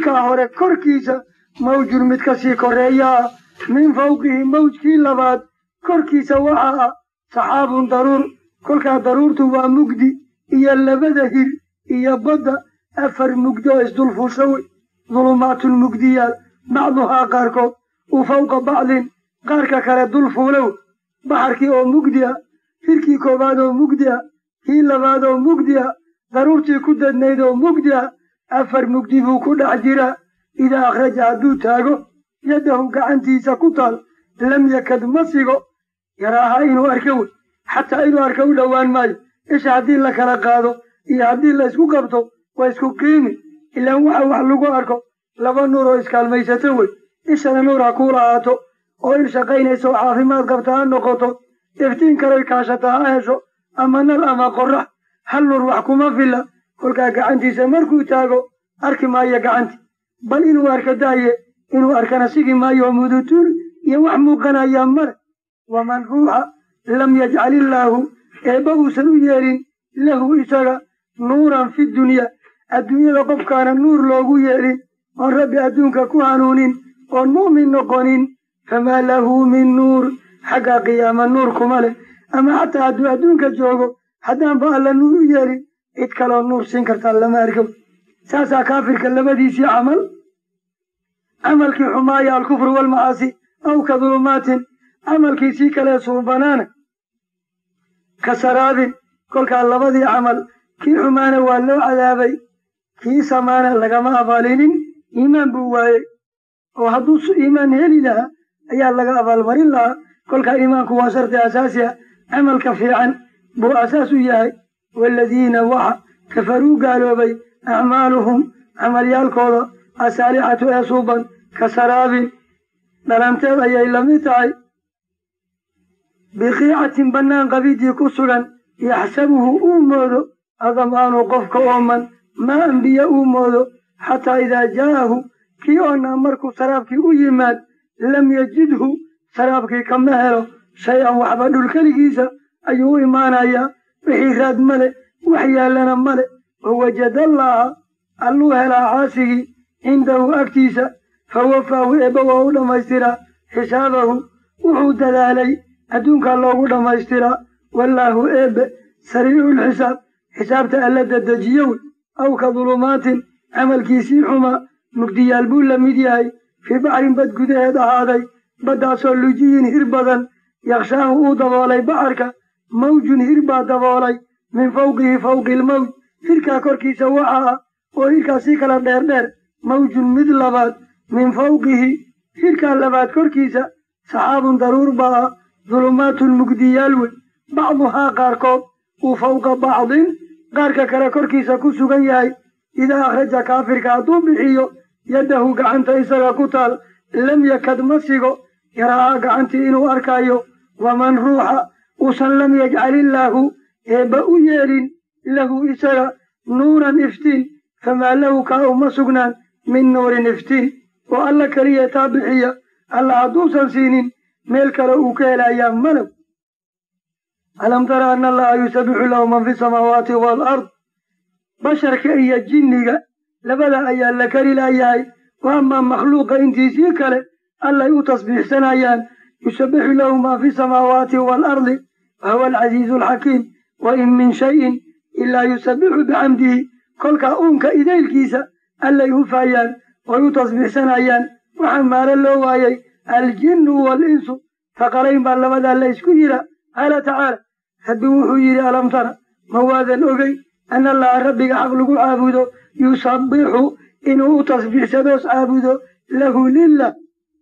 hirkaa hore korkiisa mawjun mid kasii koreeyaa min fawqihi mawjkii labaad korkiisa waxaa ah saxaabun daruur kolkaa daruurtu waa mugdi iyo labada hir iyo badda afar mugdi oo isdulfuusha wey dulumaatun mugdiyaal bacduhaa qaarkood u fawqa bacdin qaarka kale dul fuulow baxarkii oo mugdi ah hirkii koowaad oo mugdi ah kii labaad oo mugdi ah daruurtii ku dadnayd oo mugdi ah afar mugdi buu ku dhex jiraa idaa akhraja hadduu taago yaddahu gacantiisa ku taal lam yakad ma sigo yaraaha inuu arka wey xataa inuu arka u dhowaan maayo isha haddii la kala qaado iyo haddii la isku qabto waa isku qiimi ilaan waxa wax lagu arko laba nuur oo iskaalmaysato wey ishana nuur ha kuu lahaato oo il shaqaynaysa oo caafimaad qabta ha noqoto iftiin kaloy kaashata ha hesho ama nal ama qorrax hal nuur wax kuma filla kolkaa gacantiisa markuu taago arki maayo gacanti bal inuu arka daaye inuu arkana sigi maayo mudutuul iyo wax muuqanaya male waman ruuxa lam yajcal illaahu eebba uusan u yeelin lahu isaga nuuran fi dunya adduunyada qofkaana nuur loogu yeelin oon rabbi adduunka ku hanuunin oon mu'min noqonin famaa lahu min nuur xagga qiyaama nuur kuma leh ama xataa hadduu adduunka joogo haddaanba alla nuur u yeelin cid kaloo nuur siin kartaa lama arko saasaa kaafirka labadiisii camalkii xumaaya alkufru waalmacaasi aw ka dulumaatin camalkiisii kale suubanaana ka saraabin kolkaa labadii camal kii xumaana waa loo cadaabay kii samaana lagama abaalinin iimaan buu waayey oo hadduu iimaan heli lahaa ayaa laga abaalmarin lahaa kolkaa iimaanku waa shardi asaasi ah camalka fiican buu asaas u yahay waaladiina waxa kafaruu gaaloobay acmaaluhum camalyaalkooda asaalixatu ee suuban ka saraabin dhalanteed ayay lamid tahay biqiicatin bannaan qabidii ku sugan yaxsabuhu uu moodo adamaanu qofka ooman maa anbiya uu moodo xataa idaa jaa'ahu kii oonnaa markuu saraabkii u yimaad lam yajidhu saraabkii kama helo shay-an waxba dhulkeligiisa ayuu u imaanayaa wixii raad male wax yaallana male wawajadallaaha alluu helaa caasigii cindahu agtiisa fawafaahu eebba waa u dhammaystiraa xisaabahu wuxuu dadaalay adduunkaa loogu dhammaystiraa wallaahu eebbe sariiculxisaab xisaabta alla dadejiyo wey aw ka dulumaatin camalkiisii xumaa mugdiyaal buu la mid yahay fii baxrin bad gudaheed ahaaday baddaasoo lujiyin hir badan yakshaahu uu daboolay baxarka mawjun hir baa daboolay min fawqihi fawqi ilmawj hirkaa korkiisa waxaa ah oo hirkaa sii kala dheerdheer mawjun mid labaad min fawqihi hirkaa labaad korkiisa saxaabun daruur baa ah dulumaatun mugdiyaal wey bacduhaa qaarkood uu fawqa bacdin qaarka kale korkiisa ku sugan yahay idaa akhraja kaafirka hadduu bixiyo yaddahu gacanta isaga ku taal lam yakad ma sigo yaraaha gacantii inuu arkaayo waman ruuxa uusan lam yajcalillaahu eebba u yeelin lahu isaga nuuran iftiin famaa lahu kaa uma sugnaan min nuurin iftiin oo alla keliya taa bixiya alla hadduusan siinin meel kale uu ka helayaa malow alam tara anna allaha yusabixu lahu man fi samaawaati waalard basharka iyo jinniga labada ayaa la kari laayahay wa amaa makhluuqa intiisii kale allay u tasbiixsanayaan yusabixu lahu maa fi samaawaati waalardi wahuwa alcasiizu alxakiim wa in min shayin ilaa yusabixu bixamdihi kolkaa uunka idaylkiisa allay hufaayaan way u tasbiixsanayaan waxaa maalo loo waayay aljinnu waalinsu faqalayn baa labadaa la isku yidha qaala tacaala rabbi wuxuu yidhi alam tara ma waadan ogey ana allaha rabbiga xaq lagu caabudo yusabbixu inuu u tasbiixsadoos caabudo lahu lilah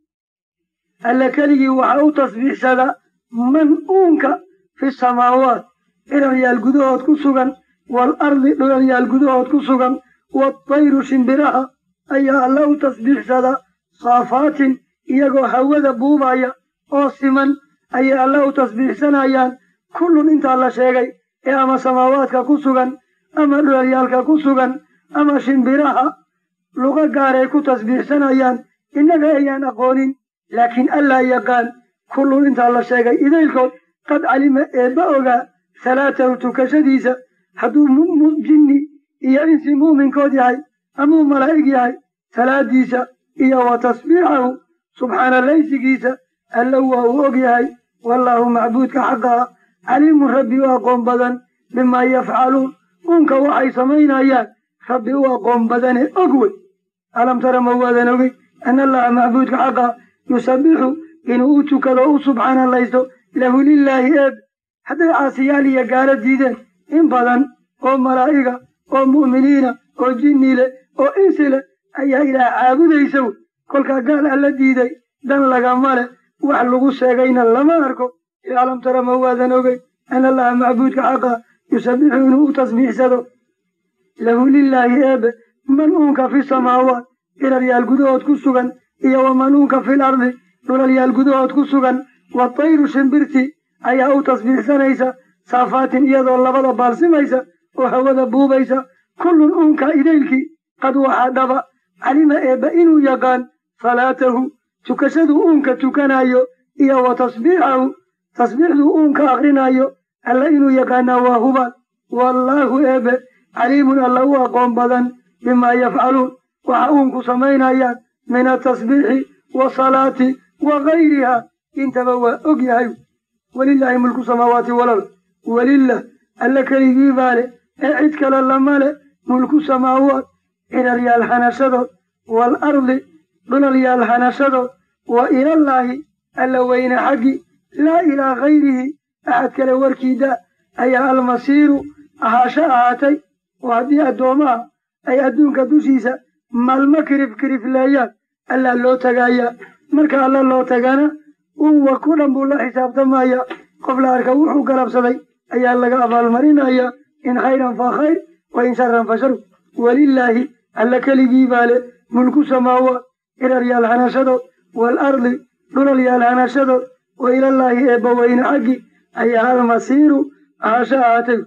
alla keligii waxa u tasbiixsada man uunka fi samaawaat ciraryaal gudahood ku sugan waalardi dhulal gudahood ku sugan waatayru shimbiraha ayaa alla u tasbiixsada saafaatin iyagoo hawada buubaya oo siman ayay alla u tasbiixsanayaan kullun intaa la sheegay ee ama samaawaadka ku sugan ama dhulalyaalka ku sugan ama shimbiraha luqa gaaray ku tasbiixsanayaan innaga ayaan aqoonin laakiin allaa yaqaan kullun intaa la sheegay idaylkood qad calima eebba ogaa salaatahu tukashadiisa hadduu jinni iyo insi mu'minkood yahay amuu malaa'ig yahay salaadiisa iyo wa tasbiixahu subxaana laysigiisa alla waa uu og yahay wallaahu macbuudka xaqaa caliimun rabbi u aqoon badan bimaa yafcaluun uunka waxay samaynayaan rabbi u aqoon badane og wey alam tara ma waadan ogey ana allaha macbuudka xaqaa yusabbixu inuu u tukado u subxaanalaysto lahu lilaahi eeb hadday caasiyaal iyo gaalo diideen in badan oo malaa'iga oo mu'miniina oo jinni leh oo insi leh ayaa ilaah caabudaysa wey kolkaa gaal alla diiday dan lagama leh wax lagu sheegayna lama arko alam tara ma waadan ogey ana allaha macbuudka xaqaa yusabbixu inuu u tasbiixsado lahu lilaahi eebe man uunka fi samaawaat ilalyaal gudahood ku sugan iyo waman uunka fil ardi dhulalyaal gudahood ku sugan watayru shimbirti ayaa u tasbiixsanaysa saafaatin iyadoo labada baalsimaysa oo hawada buubaysa kullun uunka idaylkii qad waxaa dhaba calima eebbe inuu yaqaan salaatahu tukashaduu uunka tukanayo iyo wa tasbiixahu tasbiixduu uunka akrinaayo alla inuu yaqaanaa waa hubaan wallaahu eebbe caliimun alla u aqoon badan bimaa yafcaluun waxa uunku samaynayaan min atasbiixi wasalaati wa gayriha intaba waa og yahay welilaahi mulku samaawaati walard welilah alla keligii baa leh ee cid kale lama leh mulku samaawaat cilalyaal hanashadood waalardi dhulalyaal hanashadood wa ilallaahi alla weyne xaggi laa ilaa gayrihi axad kale warkiida ayaa almasiiru ahaasho ahaatay oo haddii addoomaha ay adduunka dushiisa maalmo kirifkirifleeyaan allaa loo tagaayaa marka alla loo tagana uwa ku dhan buu la xisaabtamaya qof la arka wuxuu galabsaday ayaa laga abaalmarinayaa in khayran fa khayr wa in sharan fa shar welilaahi alla keligii baa leh mulku samaawaat ilalyaal hanashadood waalardi dhulalyaal hanashadood wa ilallaahi eebba weyne xaggi ayaa almasiiru ahaasho ahaatay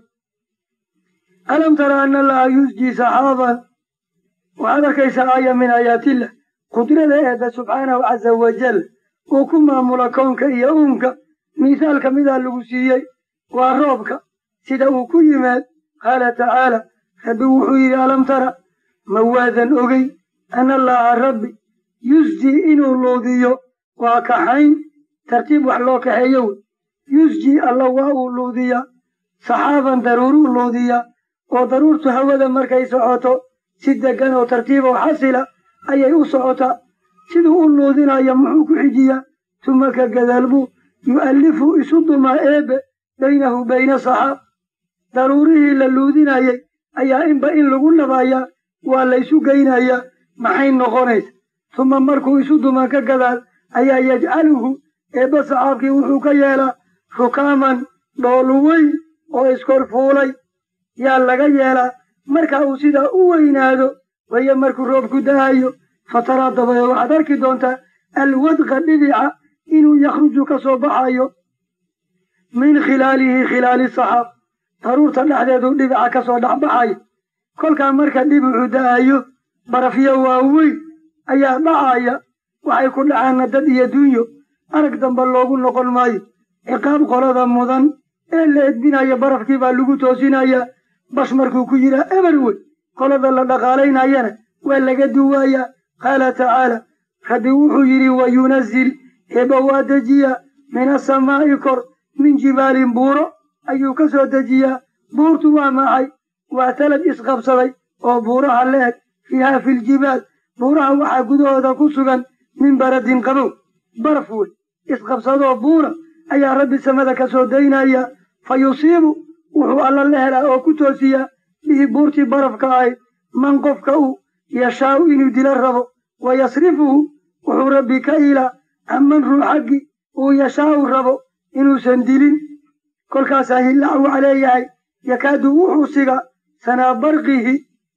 alam tara ana allaha yusjii saxaaban waxaad arkaysaa aaya min aayaatillah qudrada eebbe subxaanahu casa wajal uu ku maamula kownka iyo uunka miisaal ka midaa lagu siiyey waa roobka sida uu ku yimaad qaala tacaala rabbi wuxuu yidhi alam tara ma waadan ogey ana allaha rabbi yusjii inuu luudiyo waa kaxayn tartiib wax loo kaxeeyo wey yusjii alla waa uu luudiyaa saxaaban daruuruu luudiyaa oo daruurtu hawada markay socoto si deggan oo tartiib oo xasila ayay u socotaa siduu u luudinaya muxuu ku xijiyaa tuma ka gadaal buu yu'allifu isu dumaa eebbe baynahu bayna saxaab daruurihii la luudinayay ayaa inba in lagu nabayaa waa laysu geynayaa maxay noqonaysa tuma markuu isu dumaa ka gadaal ayaa yajcaluhu eebbe saxaabkii wuxuu ka yeelaa rukaaman dhoolu weyn oo iskorfuulay yaa laga yeelaa marka uu sidaa u weynaado wayo markuu roobku da'ayo fataraa dabadeed waxaad arki doontaa alwadqa dhibica inuu yakhruju ka soo baxayo min khilaalihi khilaali saxaab daruurta dhexdeeduu dhibica ka soo dhexbaxayo kolkaa marka dhibicu da'ayo barafyo waaweyn ayaa dhacaya waxay ku dhacaana dad iyo dunyo arag damba loogu noqon maayo ciqaab qolada mudan ee la edbinayo barafkii baa lagu toosinayaa bash markuu ku yidhaa eber wey qolada la dhaqaalaynayana waa laga duwaayaa qaala tacaala rabbi wuxuu yidhi wayunazil eebba waa dejiyaa min asamaa'i kor min jibaalin buuro ayuu ka soo dejiyaa buurtu waa maxay waa talad isqabsaday oo buuraha la eg fiihaa filjibaal buuraha waxaa gudahooda ku sugan min baradin qabow baraf wey isqabsadoo buura ayaa rabbi samada ka soo daynaya fa yusiibu wuxuu alla la helaa oo ku toosiyaa bihi buurtii barafka ahayd man qofka uu yashaa'u inuu dila rabo wa yasrifuhu wuxuu rabbi ka ilaa amman ruu xaggi uu yashaa'u rabo inuusan dilin kolkaasaa hillaac waxa leeyahay yakaadu wuxuu siga sanaa barqihi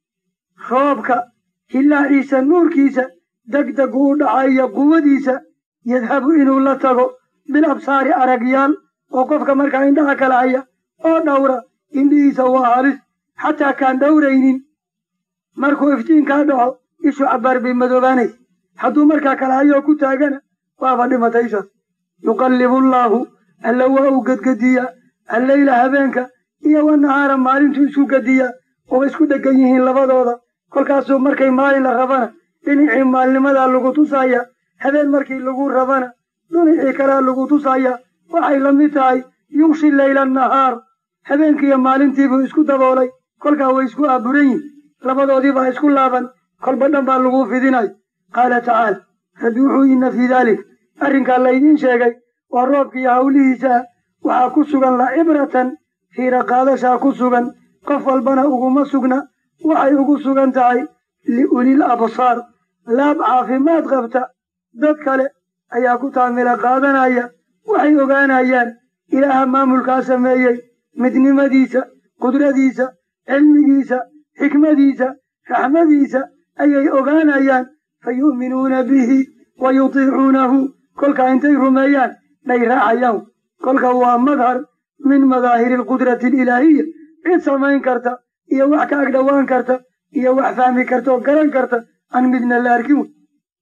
roobka hillaaciisa nuurkiisa degdegu u dhacayo quwadiisa yadhabu inuu la tago bil absaari aragyaal oo qofka markaa indhaha kala haya oo dhawra indhihiisa waa halis xataa kaan dhawraynin markuu iftiinkaa dhaco ishu cabbaar bay madoobaanaysa hadduu markaa kala hayoo ku taagana waaba dhimataysaas yuqallibu allaahu alla waa uu gedgediyaa alleyla habeenka iyo wanahaara maalintuu isu gediyaa oo isku dheggan yihiin labadooda kolkaasuu markay maalin la rabana dhinacii maalnimadaa lagu tusaya habeen markii lagu rabana dhinacii kalea lagu tusaya waxay la mid tahay yughshi leyla nahaar habeenkiiyo maalintiibuu isku daboolay kolkaa way isku aaburan yihin labadoodiibaa isku laaban kolba dhan baa lagu fidinay qaala tacaala rabbi wuxuu inna fii daalik arrinkaa laydiin sheegay waa roobkiiyo hawlihiisa waxaa ku sugan lacibratan fiira qaadashaa ku sugan qof walbana uguma sugna waxay ugu sugan tahay liulil absaar laab caafimaad qabta dad kale ayaa ku taamila qaadanaya waxay ogaanayaan ilaaha maamulkaa sameeyey midnimadiisa qudradiisa cilmigiisa xikmadiisa raxmadiisa ayay ogaanayaan fa yu'minuuna bihi wa yutiicuunahu kolkaa intay rumeeyaan bay raacayaan kolka waa madhar min madaahiri alqudrati alilaahiya cid samayn karta iyo wax ka agdhowaan karta iyo wax fahmi karta oo garan karta aan midna la arkin wey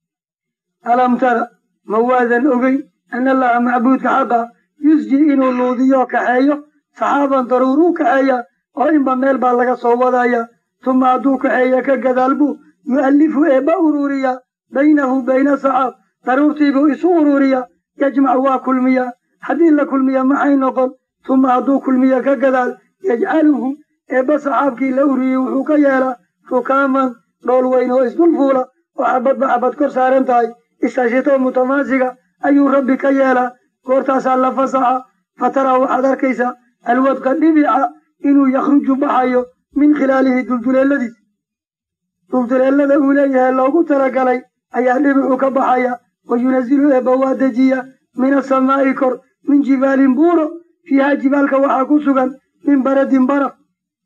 alam tara ma waadan ogeyn ana allaha macbuudka xaqa yusji inuu luudiyo kaxeeyo saxaaban daruur u kaxeeya oo inba meel baa laga soo wadaya tuma hadduu kaxeeya ka gadaal buu yu'allifu eebba ururiya baynahu bayna saxaab daruurtiibuu isu ururiya yajmac waa kulmiya haddii la kulmiya maxay noqon tuma hadduu kulmiya ka gadaal yajcaluhu eebba saxaabkii la ururiyey wuxuu ka yeelaa rukaaman dhool weyn oo isdul fuula oo xabadba xabad kor saaran tahay istashitoo mutamaasiga ayuu rabbi ka yeelaa goortaasaa la fasaxa fataraa waxaad arkaysaa alwadqa dhibica inuu yakhruju baxayo min khilaalihi dulduleeladiisa dulduleelada uu leeyahay loogu talagalay ayaa dhibicu ka baxaya wa yunazilu eebba waa dejiya min asamaa'i kor min jibaalin buuro fiihaa jibaalka waxaa ku sugan min baradin baraf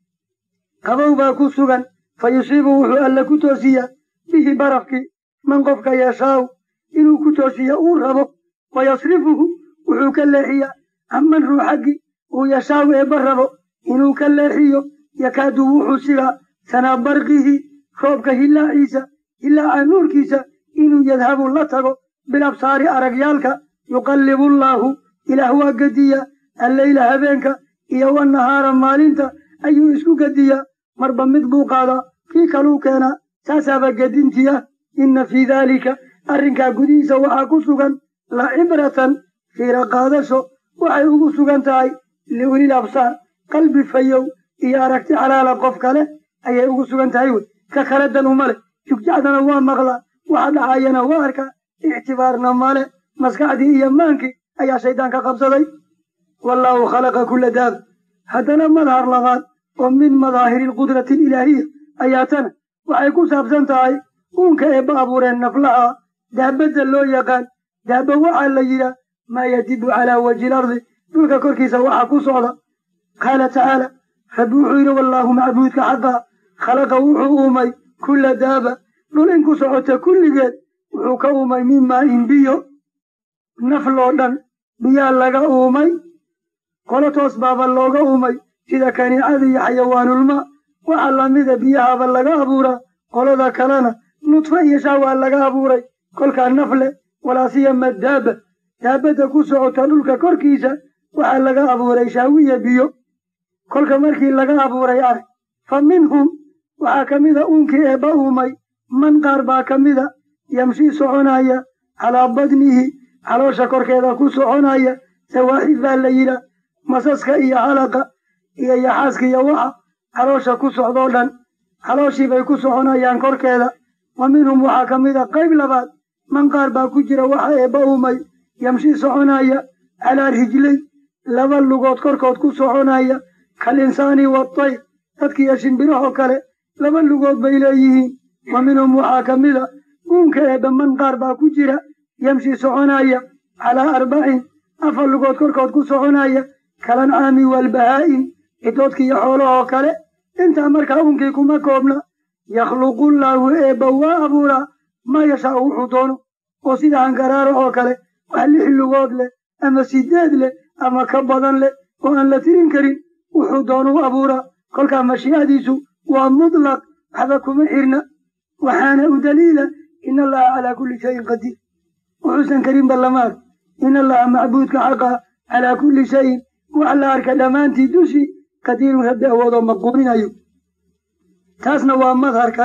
qabow baa ku sugan fa yusiibu wuxuu alla ku toosiyaa bihi barafkii man qofka yashaaw inuu ku toosiya uu rabo wa yasrifuhu wuxuu ka leexiyaa amman ruu xaggi uu yashaaw eebba rabo inuu ka leexiyo yakaadu wuxuu sigaa sanaa barqihi roobka hilaaciisa hilaaca nuurkiisa inuu yadhabu la tago bilabsaari aragyaalka yuqallibu llaahu ilaah waa gediya alleyla habeenka iyo wannahaara maalinta ayuu isku gediyaa marba mid buu qaadaa kii kaluu keenaa saasaaba gedintiya inna fii daalika arrinkaa gudihiisa waxaa ku sugan lacibratan fiira qaadasho waxay ugu sugan tahay liulil absaar qalbi fayow iyo aragti xalaala qof kale ayay ugu sugan tahay wey ka kale dan uma leh jugjacdana waa maqlaa waxa dhacayana waa arkaa ictibaarna male maskaxdii iyo maankii ayaa shaydaan ka qabsaday wallaahu khalaqa kulla daab haddana madhar labaad oo min madaahiri alqudrati alilaahiya ayaa tana waxay ku saabsan tahay uunka eebba abuureen naflaha daabadda loo yaqaan daaba waxaa la yidhaa maa yadibu calaa wajhi ilardi dhulka korkiisa waxaa ku socda qaala tacaala rabbi wuxuu yidhi wallaahu macbuudka xaqa khalaqa wuxuu uumay kulla daaba dhul in ku socota kulligeed wuxuu ka uumay min maa'in biyo nafloo dhan biyaa laga uumay qolo toos baaba looga uumay sida kaniicada iyo xayawaanulmaa waxa lamida biyahaaba laga abuuraa qolada kalena nudfa iyo shaawaa laga abuuray kolkaa nafle walaasiyama daaba daabadda ku socota dhulka korkiisa waxaa laga abuuray shaawiya biyo kolka markii laga abuuray arag fa minhum waxaa ka mida uunkii eebba uumay man qaar baa ka mida yamshii soconaya calaa badnihi caloosha korkeeda ku soconaya sawaaxid baa la yidhaa masaska iyo calaqa iyo yaxaaska iyo waxa caloosha ku socdoo dhan calooshii bay ku soconayaan korkeeda wa minhum waxaa ka mida qayb labaad man qaar baa ku jira waxa eebba uumay yamshii soconaya calaa rijlay laba lugood korkood ku soconaya kalinsaani watayr dadkiiyo shimbirahoo kale laba lugood bay leeyihiin wa minhum waxaa ka mida uunka eebba man qaar baa ku jira yamshii soconaya calaa arbacin afar lugood korkood ku soconaya kalancaami waalbahaa'im cidoodkiiyo xoolahoo kale intaa markaa uunkii kuma koobna yakhluqullaahu eebba waa abuuraa maa yashaa'u wuxuu doono oo sida hangaraaro oo kale wax 6 lugood leh ama 8 leh ama ka badan leh oo aan la tirin karin wuxuu doonuu abuuraa kolkaa mashiicadiisu waa mutlaq waxba kuma xirna waxaana u daliila in allaha calaa kulli shayin qadiir wuxuusan karin ballamaad in allaha macbuudka xaqa calaa kulli shayin wax la arka dhammaantii dushii qadiirun rabbi awoodoo maquuninayo taasna waa madhar kale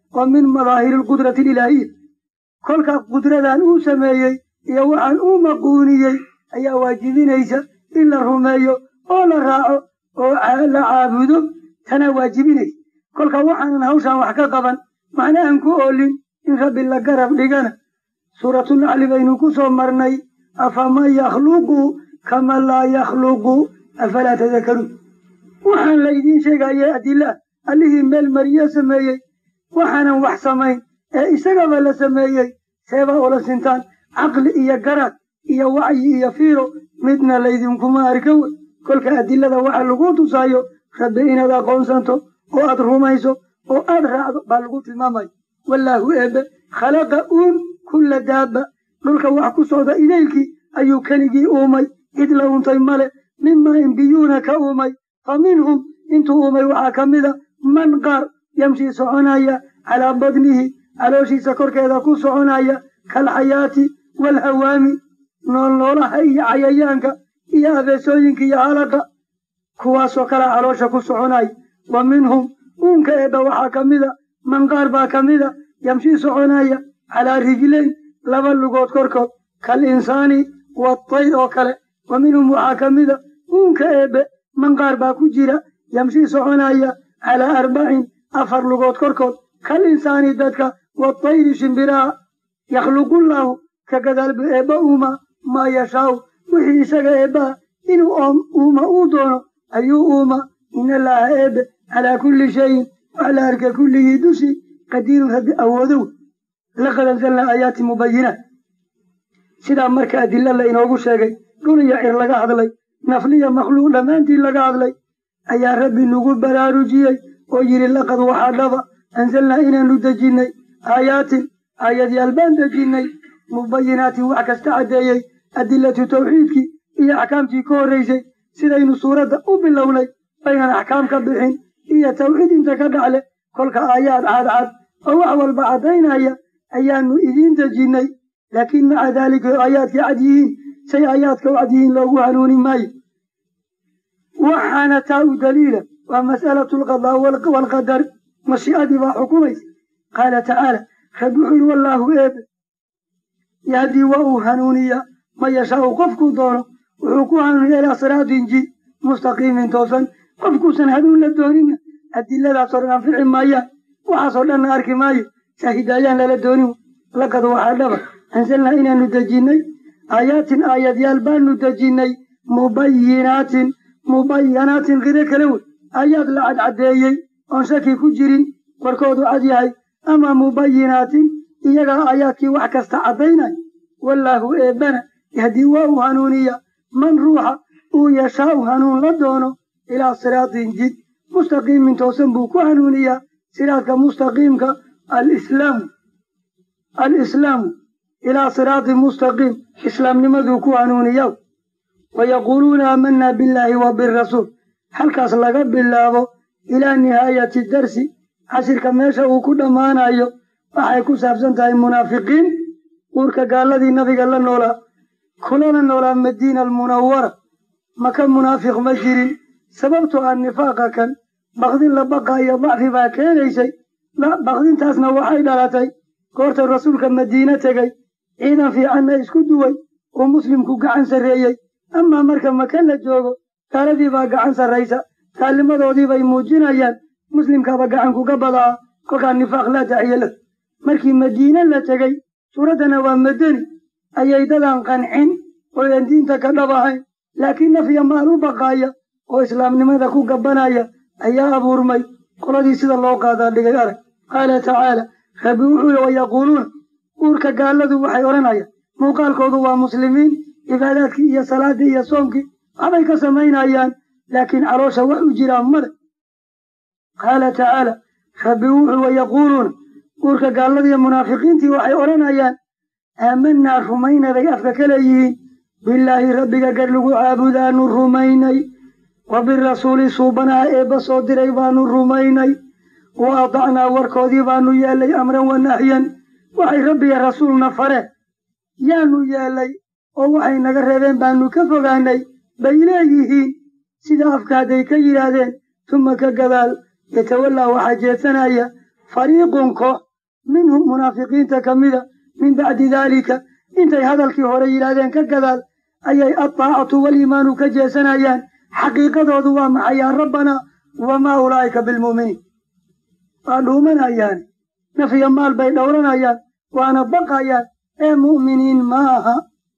ومن مظاهر القدرة الإلهية كل قدرة أن سميي يوحن مقونيي أي واجبين إيسا إلا الرميو ولا راعو ولا عابدو تنا واجبين كل وحن هوشا وحكا طبعا معنى أنكو أولين إن رب الله قرب لغانا سورة النحل بينكو سومرني أفما يخلقوا كما لا يخلقوا أفلا تذكرون وحن ليدين شيئا يا أدلة اللي ميل مريا سميي وحنا وحسمين إسقى ولا سميي سيبا ولا سنتان عقل إيا قرات إيا وعي إيا فيرو مدنا ليدين كما أركو كل كأدلة وحن لقوتو سايو ربئنا ذا قونسانتو وأدرهم إيسو وأدرع بالقوت المامي والله إبا خلق كل دابة للك وحكو صعود إليك أيو كنجي أومي إذ لهم طيمالي مما ينبيونك أومي فمنهم انتو أومي وحاكمدا من قار يمشي سعنايا على بدنه على شي سكر كذا كو سعنايا كالحياة والهوام نولولا هي عيانك يا بسوينك يا علقة كواسو كلا علوشا كو سعناي ومنهم أنك إذا وحاكمدا من قار باكمدا يمشي سعنايا على رجلين لبن لغوت كركوت كالإنسان والطير وكله ومنهم وحاكمدا أنك إذا من قار باكو جيرا يمشي سعنايا على 4 لغوت كركوت كالإنسان دادك والطير شمبراء يخلق الله كقدر بإباؤما ما يشاء وحي سقى إبا إنو أوما أودونه أيو أوما إن الله إبا على كل شيء وعلى أرك كل يدوسي قدير هدي أودو لقد أنزلنا آيات مبينات سيدا مركا أدل الله إنو شاقي قول يا إر لقى عدلي نفلية مخلوق لما أنت لقى عدلي أيا ربي نقول براروجي ويري لقد وحدضا أنزلنا إنا ندجيني آيات يالبان دجيني مبينات وعكست عديي أدلة توحيدك إيا أحكامتي كوريسي سيدين سورة أبلولي بين أحكامك بحين إيا توحيد انت كدعلي كلك آيات عاد أو أول بعضين أيان إذين دجيني لكن مع ذلك آيات عديين سي آياتك وعديين لو عنوني ماي وحانتاو دليلا ومسألة القضاء والقدر مشيئة وحكومة قال تعالى خبحوا والله إيب يهدي وأوهنونيا ما يشاء قفكو دونه وحكوها إلى صراط جي مستقيم توسن قفكو سنهدون للدونين الدلة صرنا في العماية وحصل لنا أركماية شهدايان للدونين لقد وحدبا أنزلنا إنا ندجيني آيات يالبان ندجيني مبينات غير كلو آيات لعد عديي أنشكي كجرين وركود عديي أما مبينات إيجا آياتي وحكست عدينا والله إيبنا يهدي وهنونيا من روح ويشاء هنون لدونه إلى صراط جد مستقيم من توسنبوك وهنونيا صراطك مستقيمك الإسلام إلى صراط مستقيم إسلام لمذوك وهنونيا ويقولون آمنا بالله وبالرسول هل كاسلق بالله إلى نهاية الدرس عشر كميشة وكل ما نايو وحيكو سابسنتها المنافقين ورك قال الذي نبي قال لنا كلنا نولا مدينة المنورة ما كان منافق مجرين سببتها النفاق كان بغضين لبقى يضعف باكين شيء لا بغضين تاسنا وحي دالتي قرت الرسول كمدينة تغي عيدا في عنا اسكدوي ومسلم كوكا عن سريي أما مركب مكان لجوغو قال دي باقا عن سريسا قال لماذا دي باي موجين أيان مسلم كابقا عنكو قبضا كوكا النفاق لا داعي له مركب مدينة لا تغي سورتنا ومدني أي دلان قنعين ويندين تكدبهين لكن في مالو بقايا وإسلام لماذا كو قبنايا أي أبو رمي قل سيد الله قادر لقارك قال تعالى خبوحوا ويقولون ورك قال لذو وحيورنايا مقال كودوا مسلمين إباداتك يا صلاة يا صومك أبيك سمين أيان لكن عروش وحجر أمر قال تعالى خبوحوا ويقولون ورك قال لذو منافقين تي وحيورنايا آمنا رمينا ذي أفكك ليه بالله ربك قرلق عابدان الرميني وبالرسول صوبنا إيبا صدر إيبان الرميني وأطعنا وركودي بانو يالي أمرا ونحيا وحي ربي رسولنا فره يانو يالي ووحي نقربين بانو كفغاني بإلهيهين سيدا أفكادي كيرادين ثم كقبال يتولى وحاجتنا fariiqun koox minhum munaafiqiinta ka mida min bacdi daalika intay hadalkii hore yidhaahdeen ka gadaal ayay addaacatu waliimaanu ka jeesanayaan xaqiiqadoodu waa maxay yaa rabbanaa wamaa ulaa'ika bilmu'miniin waa dhuumanayaan nafya maal bay dhowranayaan waana baqayaan ee mu'miniin ma aha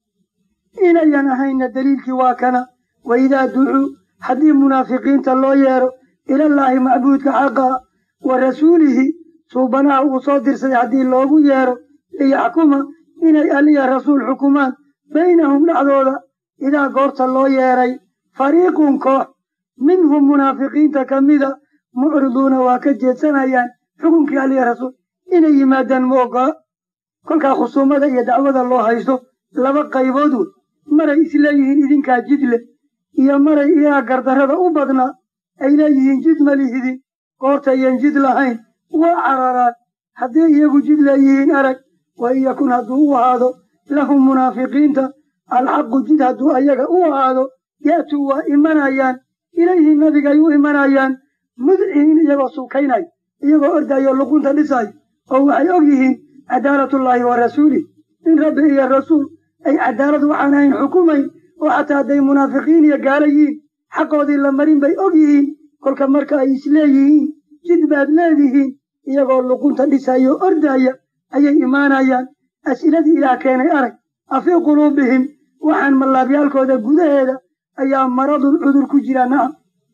inayan ahayna daliilkii waa kana waidaa ducuu haddii munaafiqiinta loo yeero ilallaahi macbuudka xaqaa wa rasuulihi suubanaha uu soo dirsaday haddii loogu yeero liyaxkuma inay aliya rasuul xukumaan baynahum dhexdooda idaa goorta loo yeeray fariiqun koox minhum munaafiqiinta ka mida mucriduuna waa ka jeedsanayaan xukunkii aliya rasuul inay yimaadaan ma ogola kolkaa khusuumada iyo dacwada loo haysto laba qaybood wey maray isleeyihiin idinkaa jid leh iyo maray iyaga gardarrada u badnaa ay leeyihiin jid ma lihidin goortayan jid lahayn waa cararaan haddii iyagu jid leeyihiin arag wa in yakun hadduu u ahaado lahum munaafiqiinta alxaqu jid hadduu ayaga u ahaado ya'tuu waa imanayaan ilayhi nabigay u imanayaan mudciniin iyagoo suukaynay iyagoo ordayo luqunta dhisay oo waxay og yihiin cadaalatullaahi wa rasuulih in rabbi iyo rasuul ay cadaalad waxaan ahayn xukumayn oo xataa hadday munaafiqiin iyo gaala yihiin xaqoodii la marin bay og yihiin kolka marka ay isleeyihiin jid baad leedihiin iyagoo luqunta dhisayo ordaya ayay imaanayaan as'iladii ilaah keenay arag afii quluubihim waxaan mallaabyaalkooda gudaheeda ayaa maradun cudur ku jira nacam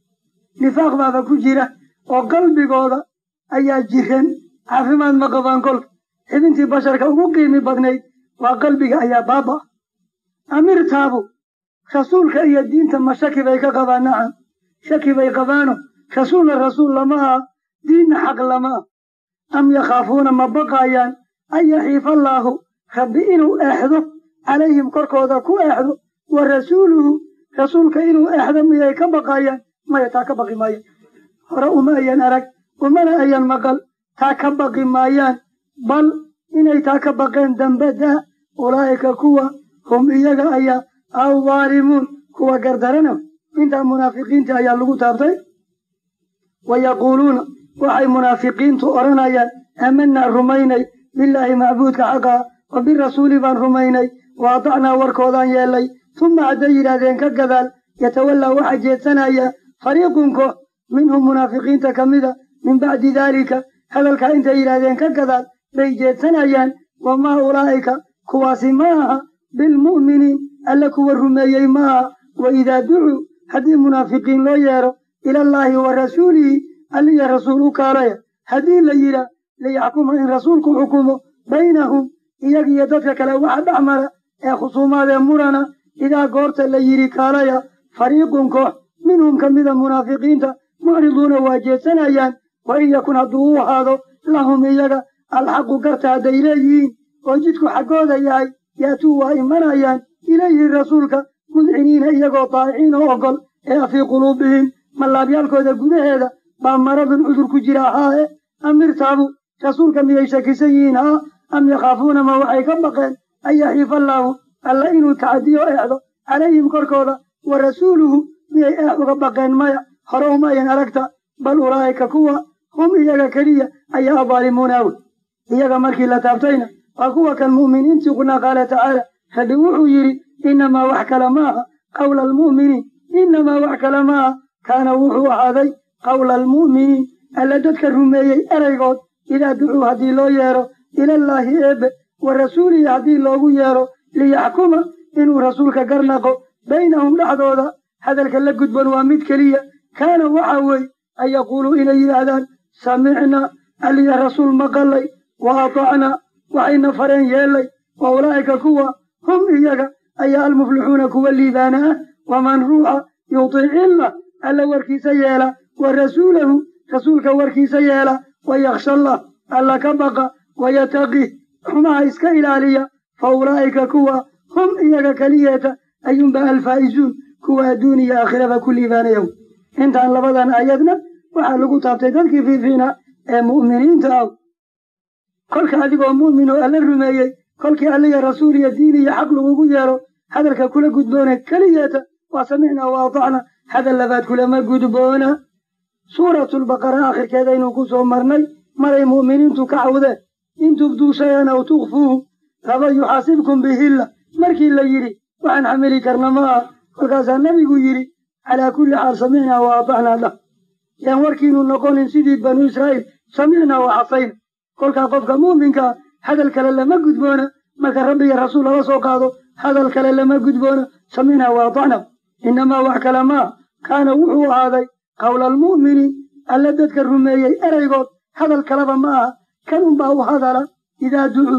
nifaaq baaba ku jira oo qalbigooda ayaa jiran caafimaad ma qabaan kolka xibintii basharka ugu qiimi badnayd waa qalbiga ayaa baaba amirtaabu rasuulka iyo diinta ma shaki bay ka qabaan nacam shaki bay qabaano rasuulna rasuul lama aha diinna xaq lama ah am yakhaafuuna ma baqaayaan an yaxiifa allaahu rabbi inuu eexdo calayhim korkooda ku eexdo wa rasuuluhu rasuulka inuu eexdo miyay ka baqaayaan maya taa ka baqi maayaan hore uma ayan arag umana ayan maqal taa ka baqi maayaan bal inay taa ka baqeen dambadaa ulaa'ika kuwa hum iyaga ayaa aldaalimuun kuwa gardarana intaa munaafiqiinta ayaa lagu taabtay wa yaquuluuna waxay munaafiqiintu odhanayaan aamanaa rumaynay bilaahi macbuudka xaqaa wa birasuuli baan rumaynay wa atacnaa warkoodaan yeellay tuma hadday yidhaahdeen ka gadaal yatawallaa waxaa jeedsanaya fariiqun koox minhum munaafiqiinta ka mida min bacdi daalika hadalkaa intay yidhaahdeen ka gadaal bay jeedsanayaan wamaa ulaa'ika kuwaasi ma aha bilmu'miniin alle kuwa rumeeyey ma aha wa idaa ducuu haddii munaafiqiin loo yeero ilallaahi wa rasuulihi alliya rasuul u kaalaya haddii la yidhaa liyaxkuma in rasuulku xukumo baynahum iyag iyo dadka kale waxa dhex mara ee khusuumaadee murana idaa goorta la yidhi kaalaya fariiqun koox minhum ka mida munaafiqiinta mucriduuna waa jeedsanayaan wa in yakun hadduu u ahaado lahum iyaga alxaqu garta hadday leeyihiin oo jidku xaggooda yahay ya'tuu waa imanayaan ilayhi rasuulka mudciniina iyagoo taa'iciin oo ogol ee afii quluubihim mallaabyaalkooda gudaheeda baa maradun cudur ku jira haae amirtaabu rasuulka miyay shakisan yihiin haa am yakhaafuuna ma waxay ka baqeen an yaxiifa allaahu alla inuu tacadiyo eexdo calayhim korkooda wa rasuuluhu miyay eex uga baqeen maya hore uma ayan aragta bal ulaa'ika kuwa hum iyaga keliya ayaa abaalimuuna awe iyaga markii la taabtayna waa kuwa kan mu'miniintii qulnaa qaala tacaala rabbi wuxuu yidhi innamaa wax kale maaha qawla almu'miniin innamaa wax kale maaha kaana wuxuu ahaaday qawla almu'miniin alla dadka rumeeyey eraygood idaa ducuu haddii loo yeero ilallaahi eebbe wa rasuulihi haddii loogu yeero liyaxkuma inuu rasuulka garnaqo baynahum dhexdooda hadalka la gudban waa mid keliya kaana waxa weeye an yaquuluu inay yidhaahdaan samicnaa aliya rasuul maqalay wa atacnaa waxayna fareen yeellay wa ulaa'ika kuwa hum iyaga ayaa almuflixuuna kuwa liibaana ah waman ruuxa yutiicillah alla warkiisa yeela wa rasuulahu rasuulka warkiisa yeela wa yakhsha allah alla ka baqa wayataqih xumaha iska ilaaliya fa ulaa'ika kuwa hum iyaga keliyeeta ayuunba alfaa'izuun kuwa adduun iyo aakhiraba ku liibaanayow intaan labadan aayadna waxaa lagu taabtay dadkii fiifiina ee mu'miniinta ah kolka adigoo mu'min oo alla rumeeyey kolkii alliya rasuul iyo diin iyo xaq lagugu yeero hadalka kula gudboona keliyeeta waa samicnaa wa atacna hadal labaad kulama gudboona suuratulbaqara aakhirkeedaynu ku soo marnay maray mu'miniintu ka cawdeen in tubduu shayan aw tukhfuuhu laba yuxaasibkum bihilla markii la yidhi waxaan xamili karna ma aha kolkaasaa nebigu yidhi calaa kulli xaal samicnaa wa atacnaa lah yaan warkiinu noqonin sidii banu israa'iil samicnaa wa casayna kolkaa qofka mu'minkaa hadal kale lama gudboona marka rabbi iyo rasuul lala soo qaado hadal kale lama gudboona samicnaa wa atacnaa innamaa wax kale maa kaana wuxuu ahaaday qawla almu'miniin alla dadka rumeeyey eraygood hadal kaleba ma aha kan unbaa u hadala idaa ducuu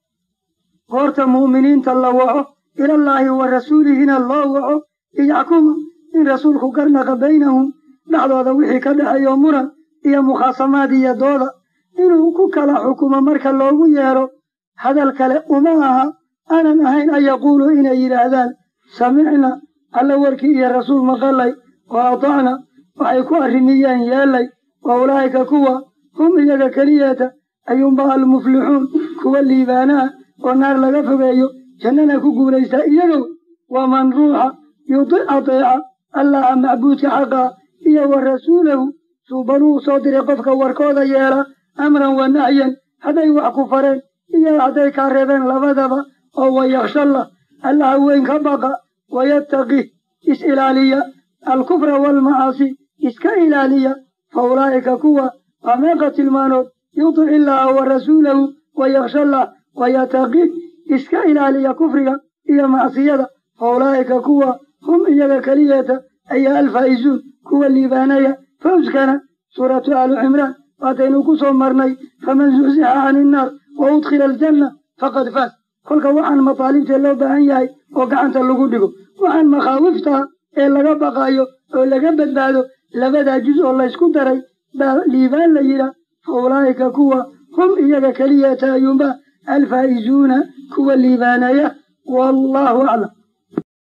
goorta mu'miniinta la waco ilallaahi wa rasuulihina loo waco liyaxkuma in rasuulku garnaqa baynahum dhexdooda wixii ka dhexeeyo muran iyo mukhaasamaad iyo dooda inuu ku kala xukumo marka loogu yeedho hadal kale uma aha aanan ahayn an yaquuluu inay yidhaahdaan samicna alla warkii iyo rasuul maqalay wa atacna waxay ku arrimiyeen yeelay wa ulaa'ika kuwa hum iyaga keliyeeta ayuunba almuflixuun kuwa liibaanaha oo naar laga fogeeyo jannana ku guulaysta iyagow waman ruuxa yudic ateeca allaha macbuudka xaqaa iyo wa rasuulahu suubanuu soo diray qofka warkooda yeela amran wa nahyan hadday wax ku fareen iyo hadday kaa reebeen labadaba oo wayakshallah allaha weyn ka baqa wayattaqih is-ilaaliya alkufra waalmacaasi iska ilaaliya fa ulaa'ika kuwa waa meeqa tilmaanood yudic illaaha wa rasuulahu wayakshallah wayattaqih iska ilaaliya kufriga iyo macsiyada fa ulaa'ika kuwa hum iyaga keliyeeta ayaa alfaa'izuun kuwa liibaanaya fawskana suuratu aalu cimraan waataynu ku soo marnay faman zuxzixa cani innaar wa udkhila aljanna faqad faas kolka waxaan mataalibtee loo baahan yahay oo gacanta lagu dhigo waxaan makhaawiftaa ee laga baqaayo oo laga badbaado labadaa juz oo laysku daray baa liibaan la yidhaa fa ulaa'ika kuwa hum iyaga keliyeeta ayuunba alfaa'izuuna kuwa liibaanaya wallaahu aclam